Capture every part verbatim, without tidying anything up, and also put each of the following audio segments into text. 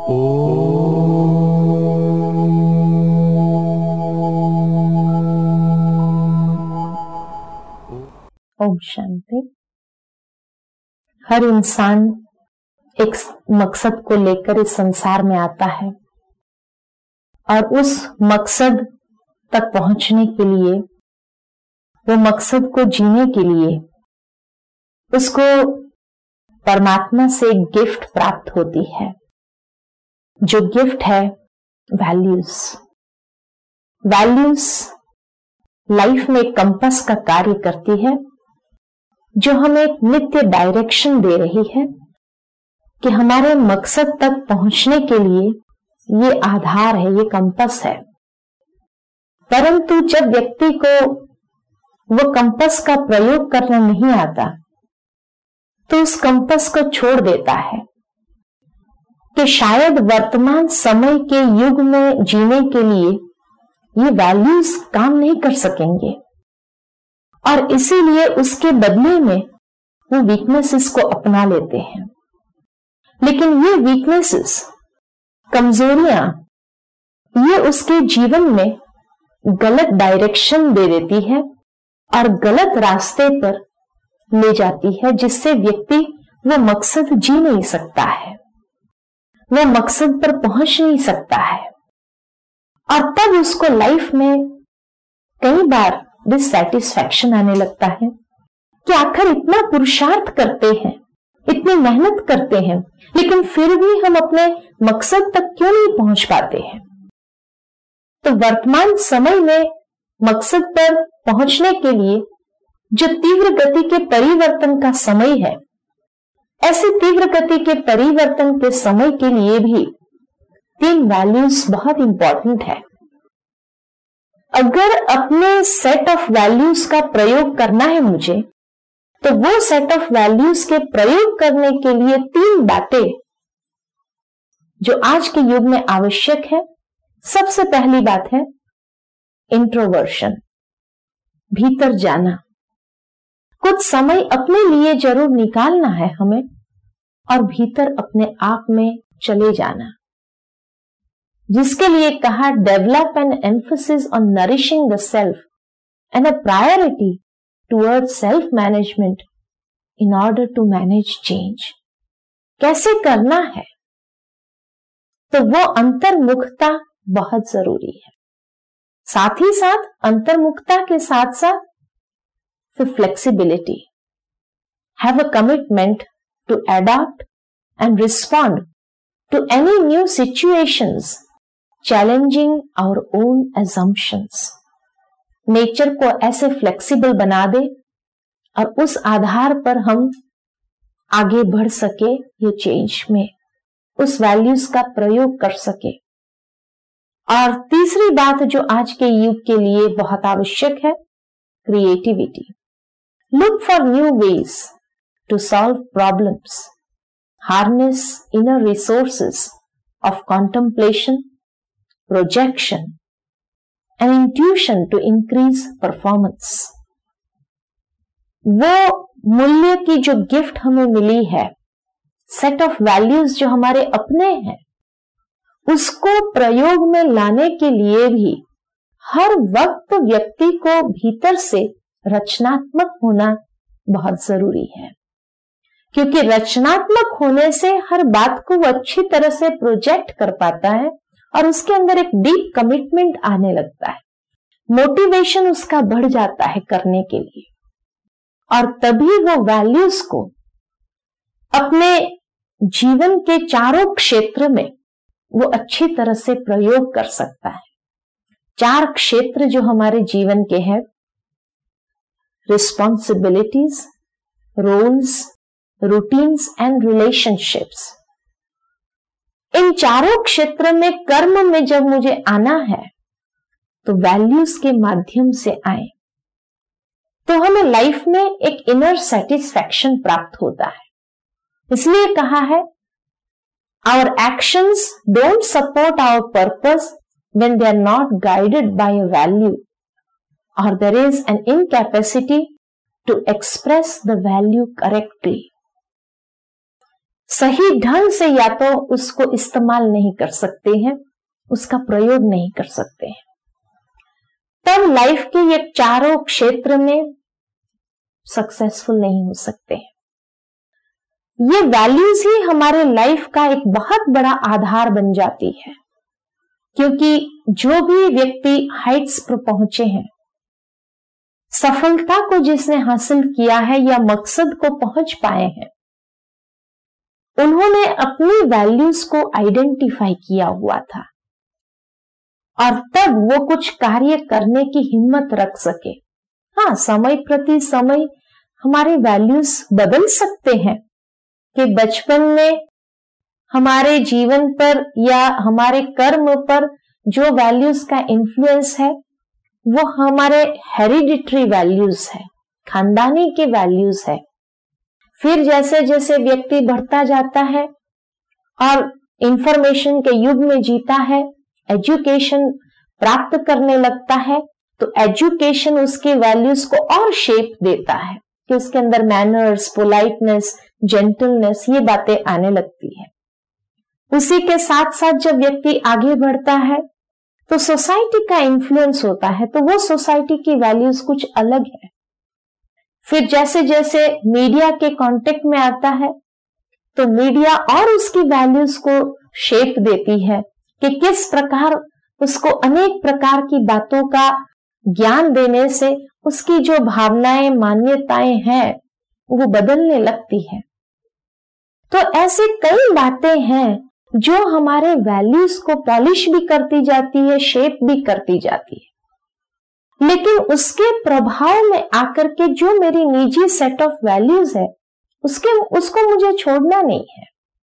ओम शांति। हर इंसान एक मकसद को लेकर इस संसार में आता है और उस मकसद तक पहुंचने के लिए, वो मकसद को जीने के लिए उसको परमात्मा से एक गिफ्ट प्राप्त होती है, जो गिफ्ट है वैल्यूज। वैल्यूज लाइफ में कंपास का कार्य करती है, जो हमें एक नित्य डायरेक्शन दे रही है कि हमारे मकसद तक पहुंचने के लिए ये आधार है, ये कंपास है। परंतु जब व्यक्ति को वो कंपास का प्रयोग करना नहीं आता, तो उस कंपास को छोड़ देता है कि शायद वर्तमान समय के युग में जीने के लिए ये वैल्यूज काम नहीं कर सकेंगे, और इसीलिए उसके बदले में वो वीकनेसेस को अपना लेते हैं। लेकिन ये वीकनेसेस, कमजोरियां, ये उसके जीवन में गलत डायरेक्शन दे देती है और गलत रास्ते पर ले जाती है, जिससे व्यक्ति वो मकसद जी नहीं सकता है, वो मकसद पर पहुंच नहीं सकता है। और तब उसको लाइफ में कई बार डिससैटिस्फैक्शन आने लगता है कि आखिर इतना पुरुषार्थ करते हैं, इतनी मेहनत करते हैं, लेकिन फिर भी हम अपने मकसद तक क्यों नहीं पहुंच पाते हैं। तो वर्तमान समय में मकसद पर पहुंचने के लिए जो तीव्र गति के परिवर्तन का समय है, ऐसे तीव्र गति के परिवर्तन के समय के लिए भी तीन वैल्यूज बहुत इंपॉर्टेंट है। अगर अपने सेट ऑफ वैल्यूज का प्रयोग करना है मुझे, तो वो सेट ऑफ वैल्यूज के प्रयोग करने के लिए तीन बातें जो आज के युग में आवश्यक है। सबसे पहली बात है इंट्रोवर्शन, भीतर जाना। कुछ समय अपने लिए जरूर निकालना है हमें और भीतर अपने आप में चले जाना, जिसके लिए कहा develop an emphasis on nourishing the self and a priority towards self management in order to manage change. कैसे करना है? तो वो अंतर्मुखता बहुत जरूरी है। साथ ही साथ अंतर्मुखता के साथ साथ फिर flexibility, have a commitment to adopt and respond to any new situations challenging our own assumptions। Nature को ऐसे फ्लेक्सिबल बना दे और उस आधार पर हम आगे बढ़ सके, ये चेंज में उस वैल्यूज का प्रयोग कर सके। और तीसरी बात जो आज के युग के लिए बहुत आवश्यक है, creativity. Look for new ways to solve problems, harness inner resources of contemplation, projection and intuition to increase performance। वो मूल्य की जो गिफ्ट हमें मिली है, सेट ऑफ वैल्यूज जो हमारे अपने हैं, उसको प्रयोग में लाने के लिए भी हर वक्त व्यक्ति को भीतर से रचनात्मक होना बहुत जरूरी है, क्योंकि रचनात्मक होने से हर बात को वो अच्छी तरह से प्रोजेक्ट कर पाता है और उसके अंदर एक डीप कमिटमेंट आने लगता है, मोटिवेशन उसका बढ़ जाता है करने के लिए, और तभी वो वैल्यूज को अपने जीवन के चारों क्षेत्र में वो अच्छी तरह से प्रयोग कर सकता है। चार क्षेत्र जो हमारे जीवन के हैं, responsibilities, roles, routines and relationships. इन चारों क्षेत्र में कर्म में जब मुझे आना है, तो वैल्यूज के माध्यम से आए, तो हमें लाइफ में एक इनर सेटिस्फैक्शन प्राप्त होता है। इसलिए कहा है, our actions don't support our purpose when they are not guided by a value, और there is an incapacity to express the value correctly. सही ढंग से या तो उसको इस्तेमाल नहीं कर सकते हैं, उसका प्रयोग नहीं कर सकते हैं, तब लाइफ के ये चारों क्षेत्र में सक्सेसफुल नहीं हो सकते हैं। ये वैल्यूज ही हमारे लाइफ का एक बहुत बड़ा आधार बन जाती है, क्योंकि जो भी व्यक्ति हाइट्स पर पहुंचे हैं, सफलता को जिसने हासिल किया है या मकसद को पहुंच पाए हैं, उन्होंने अपनी वैल्यूज को आइडेंटिफाई किया हुआ था और तब वो कुछ कार्य करने की हिम्मत रख सके। हाँ, समय प्रति समय हमारे वैल्यूज बदल सकते हैं कि बचपन में हमारे जीवन पर या हमारे कर्म पर जो वैल्यूज का इन्फ्लुएंस है वो हमारे हेरिडिटरी वैल्यूज है, खानदानी के वैल्यूज है। फिर जैसे जैसे व्यक्ति बढ़ता जाता है और इंफॉर्मेशन के युग में जीता है, एजुकेशन प्राप्त करने लगता है, तो एजुकेशन उसके वैल्यूज को और शेप देता है कि उसके अंदर मैनर्स, पोलाइटनेस, जेंटलनेस, ये बातें आने लगती है। उसी के साथ साथ जब व्यक्ति आगे बढ़ता है तो सोसाइटी का इन्फ्लुएंस होता है, तो वो सोसाइटी की वैल्यूज कुछ अलग है। फिर जैसे जैसे मीडिया के कांटेक्ट में आता है तो मीडिया और उसकी वैल्यूज को शेप देती है कि किस प्रकार उसको अनेक प्रकार की बातों का ज्ञान देने से उसकी जो भावनाएं, मान्यताएं हैं वो बदलने लगती है। तो ऐसे कई बातें हैं जो हमारे वैल्यूज को पॉलिश भी करती जाती है, शेप भी करती जाती है, लेकिन उसके प्रभाव में आकर के जो मेरी निजी सेट ऑफ वैल्यूज है उसके उसको मुझे छोड़ना नहीं है।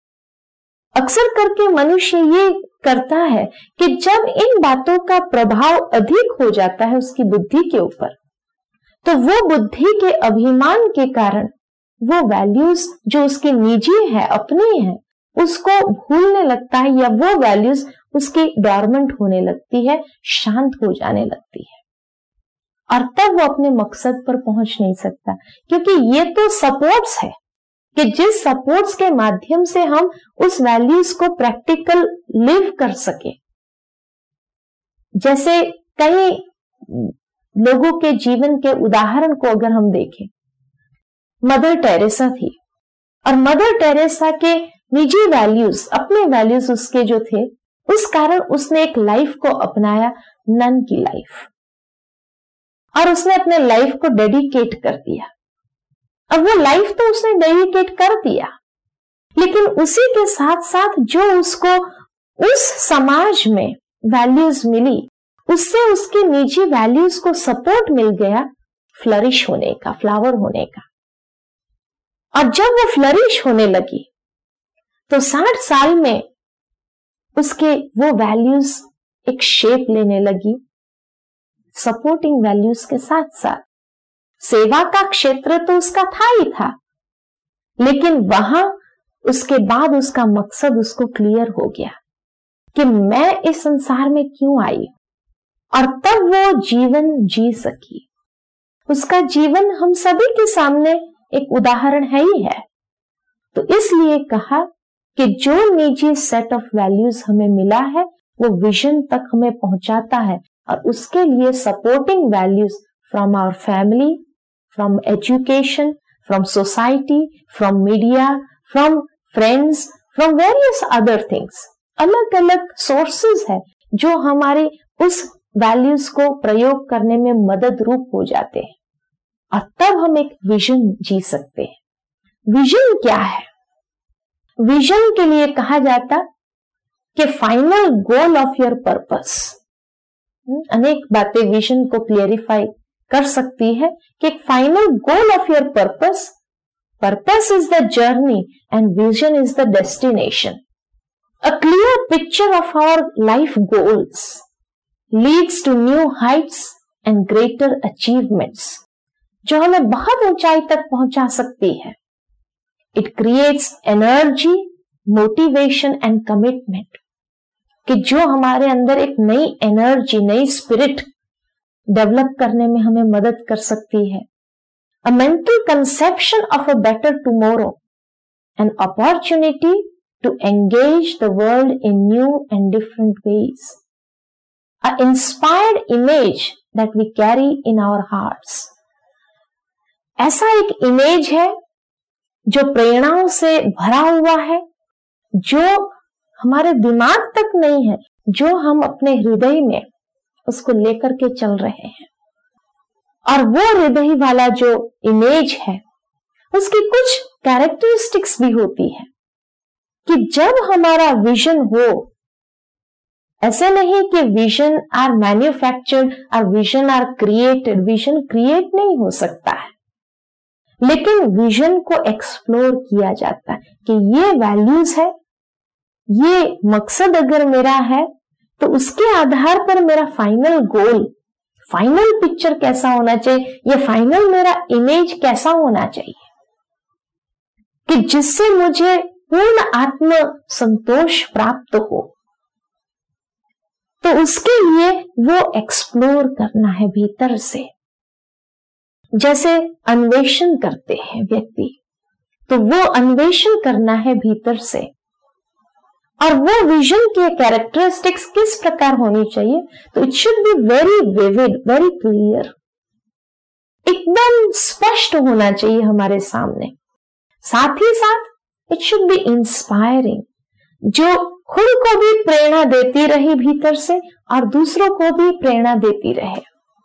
अक्सर करके मनुष्य ये करता है कि जब इन बातों का प्रभाव अधिक हो जाता है उसकी बुद्धि के ऊपर, तो वो बुद्धि के अभिमान के कारण वो वैल्यूज जो उसकी निजी है, अपनी है, उसको भूलने लगता है, या वो वैल्यूज उसकी डॉर्मेंट होने लगती है, शांत हो जाने लगती है, और तब वो अपने मकसद पर पहुंच नहीं सकता। क्योंकि ये तो सपोर्ट्स है कि जिस सपोर्ट्स के माध्यम से हम उस वैल्यूज को प्रैक्टिकल लिव कर सके। जैसे कई लोगों के जीवन के उदाहरण को अगर हम देखें, मदर टेरेसा थी और मदर टेरेसा के निजी वैल्यूज, अपने वैल्यूज उसके जो थे, उस कारण उसने एक लाइफ को अपनाया, नन की लाइफ, और उसने अपने लाइफ को डेडिकेट कर दिया। अब वो लाइफ तो उसने डेडिकेट कर दिया, लेकिन उसी के साथ साथ जो उसको उस समाज में वैल्यूज मिली, उससे उसके निजी वैल्यूज को सपोर्ट मिल गया फ्लरिश होने का, फ्लावर होने का। और जब वो फ्लरिश होने लगी तो साठ साल में उसके वो वैल्यूज एक शेप लेने लगी, सपोर्टिंग वैल्यूज के साथ साथ। सेवा का क्षेत्र तो उसका था ही था, लेकिन वहां उसके बाद उसका मकसद उसको क्लियर हो गया कि मैं इस संसार में क्यों आई, और तब वो जीवन जी सकी। उसका जीवन हम सभी के सामने एक उदाहरण है ही है। तो इसलिए कहा कि जो निजी सेट ऑफ वैल्यूज हमें मिला है वो विजन तक हमें पहुंचाता है, और उसके लिए supporting values from our family, from education, from society, from media, from friends, from various other things, अलग अलग सोर्सेज है जो हमारे उस वैल्यूज को प्रयोग करने में मदद रूप हो जाते हैं, और तब हम एक विजन जी सकते हैं। विजन क्या है? विजन के लिए कहा जाता कि final goal of your purpose. अनेक बातें विजन को क्लियरिफाई कर सकती है कि एक final goal of your purpose, purpose is the journey and vision is the destination. A clear picture of our life goals leads to new heights and greater achievements, जो हमें बहुत ऊंचाई तक पहुंचा सकती है। It creates energy, motivation and commitment, कि जो हमारे अंदर एक नई एनर्जी, नई स्पिरिट डेवलप करने में हमें मदद कर सकती है। A mental conception of a better tomorrow, an opportunity to engage the world in new and different ways. An inspired image that we carry in our hearts. ऐसा एक इमेज है जो प्रेरणाओं से भरा हुआ है, जो हमारे दिमाग तक नहीं है, जो हम अपने हृदय में उसको लेकर के चल रहे हैं। और वो हृदय वाला जो इमेज है उसकी कुछ कैरेक्टरिस्टिक्स भी होती है कि जब हमारा विजन हो, ऐसे नहीं कि विजन आर मैन्युफैक्चर्ड और vision are created, vision create नहीं हो सकता है, लेकिन विजन को एक्सप्लोर किया जाता है कि ये वैल्यूज है, ये मकसद अगर मेरा है तो उसके आधार पर मेरा फाइनल गोल, फाइनल पिक्चर कैसा होना चाहिए, ये फाइनल मेरा इमेज कैसा होना चाहिए कि जिससे मुझे पूर्ण आत्म संतोष प्राप्त हो। तो उसके लिए वो एक्सप्लोर करना है भीतर से, जैसे अन्वेषण करते हैं व्यक्ति, तो वो अन्वेषण करना है भीतर से। और वो विजन के कैरेक्टरिस्टिक्स किस प्रकार होनी चाहिए, तो it should be very vivid, very clear, एकदम स्पष्ट होना चाहिए हमारे सामने। साथ ही साथ इट शुड बी इंस्पायरिंग, जो खुद को भी प्रेरणा देती रही भीतर से और दूसरों को भी प्रेरणा देती रहे।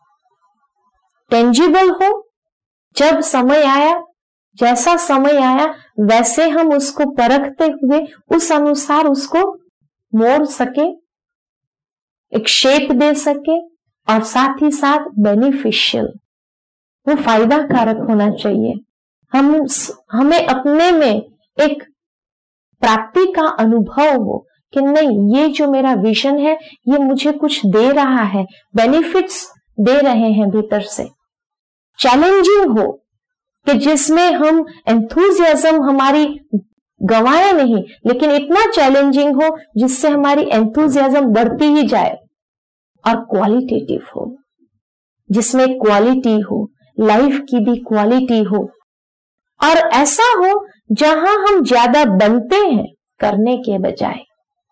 टेंजिबल हो, जब समय आया, जैसा समय आया वैसे हम उसको परखते हुए उस अनुसार उसको मोड़ सके, एक शेप दे सके, और साथ ही साथ बेनिफिशियल, वो फायदा कारक होना चाहिए। हम हमें अपने में एक प्राप्ति का अनुभव हो कि नहीं, ये जो मेरा विजन है ये मुझे कुछ दे रहा है, बेनिफिट्स दे रहे हैं भीतर से। चैलेंजिंग हो कि जिसमें हम एंथुजियाज्म हमारी गंवाए नहीं, लेकिन इतना चैलेंजिंग हो जिससे हमारी एंथुजियाज्म बढ़ती ही जाए। और क्वालिटेटिव हो, जिसमें क्वालिटी हो, लाइफ की भी क्वालिटी हो, और ऐसा हो जहां हम ज्यादा बनते हैं करने के बजाय,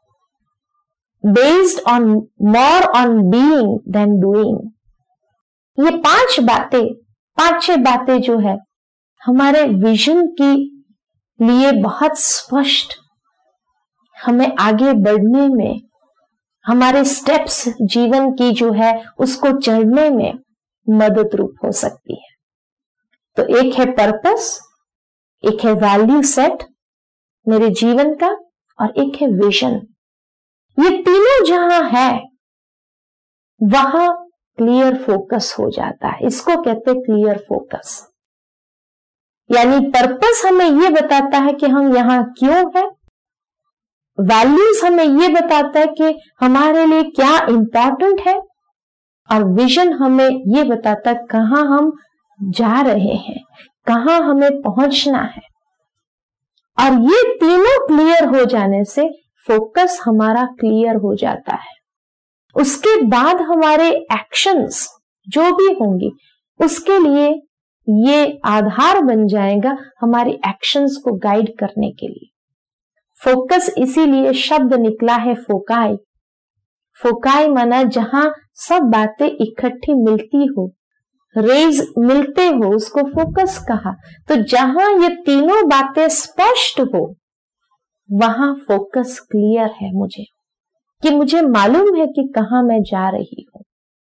based on more on being than doing. ये पांच बातें, पांच छह बातें जो है हमारे विजन के लिए बहुत स्पष्ट हमें आगे बढ़ने में, हमारे स्टेप्स जीवन की जो है उसको चढ़ने में मदद रूप हो सकती है। तो एक है पर्पस, एक है वैल्यू सेट मेरे जीवन का, और एक है विजन। ये तीनों जहां है वहां क्लियर फोकस हो जाता है। इसको कहते हैं क्लियर फोकस। यानी पर्पस हमें ये बताता है कि हम यहां क्यों हैं, वैल्यूज हमें ये बताता है कि हमारे लिए क्या इंपॉर्टेंट है, और विजन हमें ये बताता है कहां हम जा रहे हैं, कहां हमें पहुंचना है। और ये तीनों क्लियर हो जाने से फोकस हमारा क्लियर हो जाता है। उसके बाद हमारे एक्शंस जो भी होंगे उसके लिए ये आधार बन जाएगा हमारी एक्शंस को गाइड करने के लिए। फोकस इसीलिए शब्द निकला है फोकाई। फोकाई माना जहां सब बातें इकट्ठी मिलती हो, रेज मिलते हो, उसको फोकस कहा। तो जहां ये तीनों बातें स्पष्ट हो वहां फोकस क्लियर है मुझे, कि मुझे मालूम है कि कहां मैं जा रही हूं।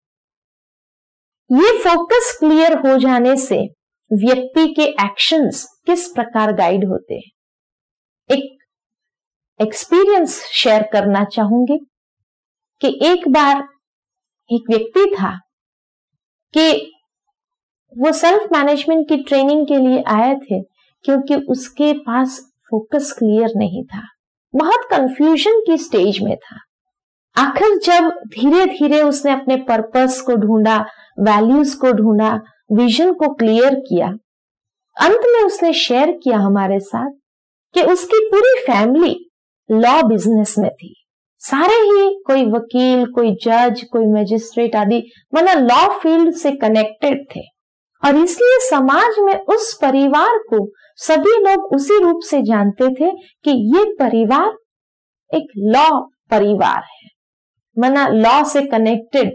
ये फोकस क्लियर हो जाने से व्यक्ति के एक्शंस किस प्रकार गाइड होते हैं। एक एक्सपीरियंस शेयर करना चाहूंगी कि एक बार एक व्यक्ति था कि वो सेल्फ मैनेजमेंट की ट्रेनिंग के लिए आए थे, क्योंकि उसके पास फोकस क्लियर नहीं था, बहुत कंफ्यूजन की स्टेज में था। आखिर जब धीरे धीरे उसने अपने पर्पस को ढूंढा, वैल्यूज को ढूंढा, विजन को क्लियर किया, अंत में उसने शेयर किया हमारे साथ कि उसकी पूरी फैमिली लॉ बिजनेस में थी। सारे ही कोई वकील, कोई जज, कोई मजिस्ट्रेट आदि मतलब लॉ फील्ड से कनेक्टेड थे, और इसलिए समाज में उस परिवार को सभी लोग उसी रूप से जानते थे कि ये परिवार एक लॉ परिवार है, माना लॉ से कनेक्टेड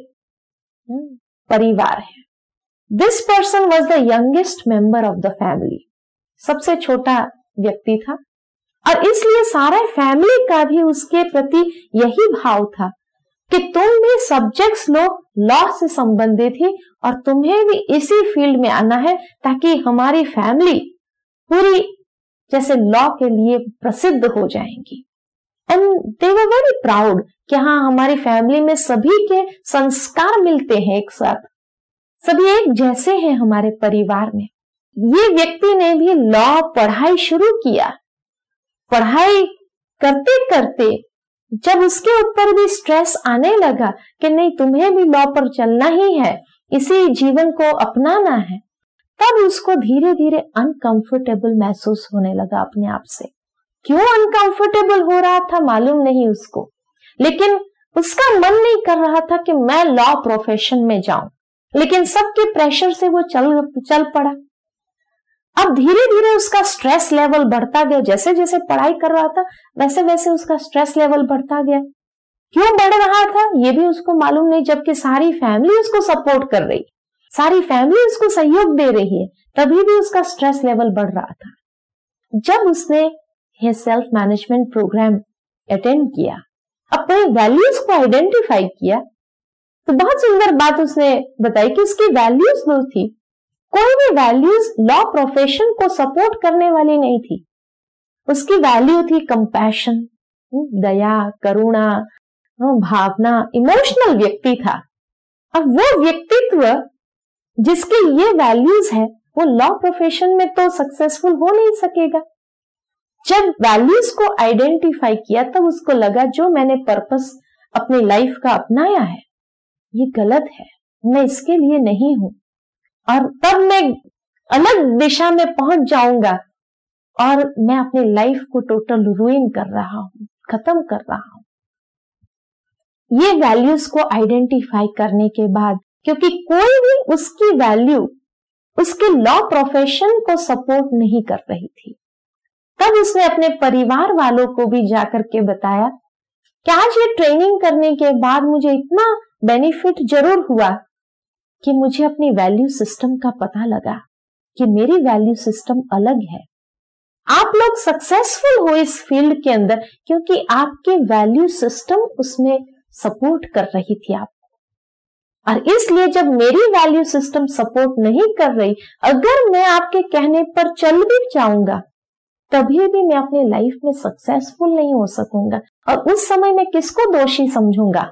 परिवार है। This person was the youngest member of the family, सबसे छोटा व्यक्ति था, और इसलिए सारा फैमिली का भी उसके प्रति यही भाव था कि तुम भी सब्जेक्ट्स लोग लॉ से संबंधित ही, और तुम्हें भी इसी फील्ड में आना है ताकि हमारी फैमिली पूरी जैसे लॉ के लिए प्रसिद्ध हो जाएंगी। And they were very proud कि हाँ, हमारी फैमिली में सभी के संस्कार मिलते हैं एक साथ, सभी एक जैसे हैं हमारे परिवार में। ये व्यक्ति ने भी लॉ पढ़ाई शुरू किया। पढ़ाई करते करते जब उसके ऊपर भी स्ट्रेस आने लगा कि नहीं, तुम्हें भी लॉ पर चलना ही है, इसी जीवन को अपनाना है, तब उसको धीरे धीरे अनकंफर्टेबल महसूस होने लगा अपने आप से। क्यों अनकंफर्टेबल हो रहा था मालूम नहीं उसको, लेकिन उसका मन नहीं कर रहा था कि मैं लॉ प्रोफेशन में जाऊं, लेकिन सबके प्रेशर से वो चल चल पड़ा। अब धीरे धीरे उसका स्ट्रेस लेवल बढ़ता गया, जैसे जैसे पढ़ाई कर रहा था वैसे वैसे उसका स्ट्रेस लेवल बढ़ता गया। क्यों बढ़ रहा था ये भी उसको मालूम नहीं, जबकि सारी फैमिली उसको सपोर्ट कर रही, सारी फैमिली उसको सहयोग दे रही है, तभी भी उसका स्ट्रेस लेवल बढ़ रहा था। जब उसने ये सेल्फ मैनेजमेंट प्रोग्राम अटेंड किया, अपने वैल्यूज को आइडेंटिफाई किया, तो बहुत सुंदर बात उसने बताई कि उसकी वैल्यूज दो थी। कोई भी वैल्यूज लॉ प्रोफेशन को सपोर्ट करने वाली नहीं थी। उसकी वैल्यू थी कंपैशन, दया, करुणा, भावना, इमोशनल व्यक्ति था। अब वो व्यक्तित्व जिसके ये वैल्यूज है वो लॉ प्रोफेशन में तो सक्सेसफुल हो नहीं सकेगा। जब वैल्यूज को आइडेंटिफाई किया तब उसको लगा जो मैंने पर्पस अपनी लाइफ का अपनाया है ये गलत है, मैं इसके लिए नहीं हूं, और तब मैं अलग दिशा में पहुंच जाऊंगा और मैं अपनी लाइफ को टोटल रूइन कर रहा हूं, खत्म कर रहा हूं। ये वैल्यूज को आइडेंटिफाई करने के बाद, क्योंकि कोई भी उसकी वैल्यू उसके लॉ प्रोफेशन को सपोर्ट नहीं कर रही थी, तब उसने अपने परिवार वालों को भी जाकर के बताया कि आज ये ट्रेनिंग करने के बाद मुझे इतना बेनिफिट जरूर हुआ कि मुझे अपनी वैल्यू सिस्टम का पता लगा कि मेरी वैल्यू सिस्टम अलग है। आप लोग सक्सेसफुल हो इस फील्ड के अंदर क्योंकि आपकी वैल्यू सिस्टम उसमें सपोर्ट कर रही थी आपको, और इसलिए जब मेरी वैल्यू सिस्टम सपोर्ट नहीं कर रही, अगर मैं आपके कहने पर चल भी जाऊंगा तभी भी मैं अपनी लाइफ में सक्सेसफुल नहीं हो सकूंगा, और उस समय मैं किसको दोषी समझूंगा।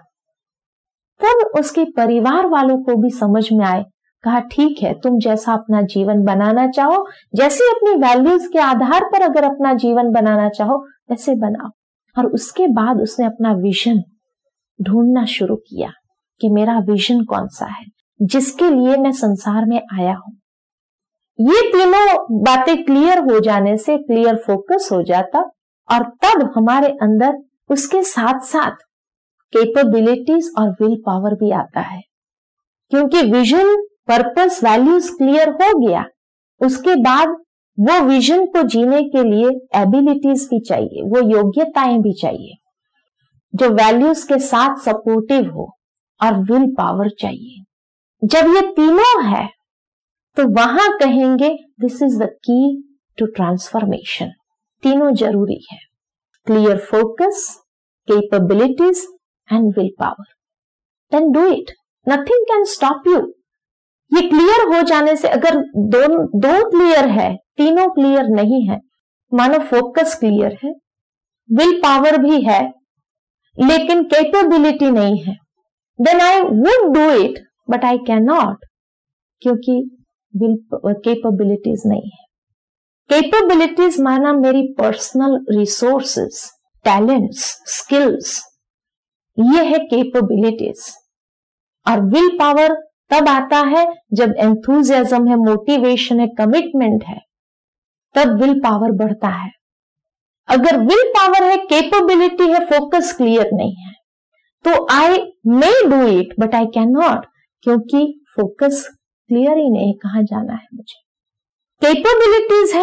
तब उसके परिवार वालों को भी समझ में आए, कहा ठीक है, तुम जैसा अपना जीवन बनाना चाहो, जैसे अपनी वैल्यूज के आधार पर अगर अपना जीवन बनाना चाहो वैसे बनाओ। और उसके बाद उसने अपना विजन ढूंढना शुरू किया कि मेरा विजन कौन सा है जिसके लिए मैं संसार में आया हूं। ये तीनों बातें क्लियर हो जाने से क्लियर फोकस हो जाता, और तब हमारे अंदर उसके साथ साथ कैपेबिलिटीज और विल पावर भी आता है, क्योंकि विजन, पर्पस, वैल्यूज क्लियर हो गया, उसके बाद वो विजन को जीने के लिए एबिलिटीज भी चाहिए, वो योग्यताएं भी चाहिए जो वैल्यूज के साथ सपोर्टिव हो, और विल पावर चाहिए। जब ये तीनों है तो वहां कहेंगे this is the key to transformation. तीनों जरूरी है, clear focus, capabilities and will power, then do it, nothing can stop you. ये क्लियर हो जाने से, अगर दो दो क्लियर है, तीनों क्लियर नहीं है, मानो फोकस क्लियर है, विल पावर भी है लेकिन कैपेबिलिटी नहीं है, then I would do it but I can नॉट, क्योंकि विल कैपेबिलिटीज नहीं है। कैपेबिलिटीज माना मेरी पर्सनल रिसोर्सेस, टैलेंट्स, स्किल्स, ये है कैपेबिलिटीज। और विल पावर तब आता है जब एंथुजियाज्म है, मोटिवेशन है, कमिटमेंट है, तब विल पावर बढ़ता है। अगर विल पावर है, कैपेबिलिटी है, फोकस क्लियर नहीं है, तो I may do it but I can नॉट, क्योंकि फोकस क्लियर ही नहीं, कहां जाना है मुझे। कैपेबिलिटीज है,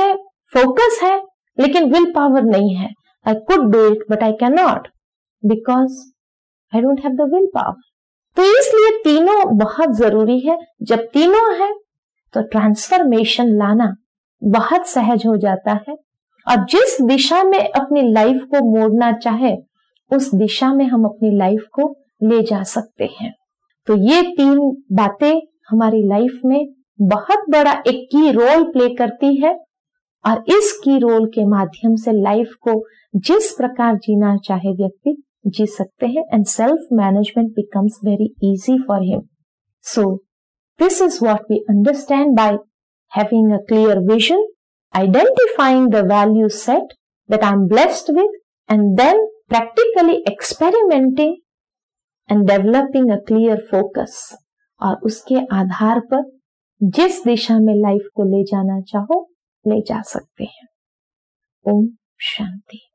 फोकस है लेकिन विल पावर नहीं है। I could do it but I can not because I don't have the will power. तो इसलिए तीनों बहुत जरूरी है। जब तीनों है तो ट्रांसफॉर्मेशन लाना बहुत सहज हो जाता है, और जिस दिशा में अपनी लाइफ को मोड़ना चाहे उस दिशा में हम अपनी लाइफ को ले जा सकते हैं। तो ये तीन बातें हमारी लाइफ में बहुत बड़ा एक की रोल प्ले करती है, और इस की रोल के माध्यम से लाइफ को जिस प्रकार जीना चाहे व्यक्ति जी सकते हैं, and self management becomes very easy for him. So this is what we understand by having a clear vision, identifying the value set that I'm blessed with, and then practically experimenting and developing a clear focus, और उसके आधार पर जिस दिशा में life को ले जाना चाहो ले जा सकते हैं। ओम शांति।